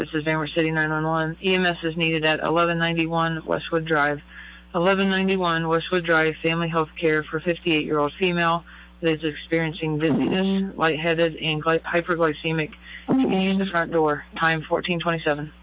This is Van Wert City 911. EMS is needed at 1191 Westwood Drive. 1191 Westwood Drive, family health care for 58-year-old female that is experiencing dizziness, lightheaded, and hyperglycemic. Engage the front door. Time 14:27.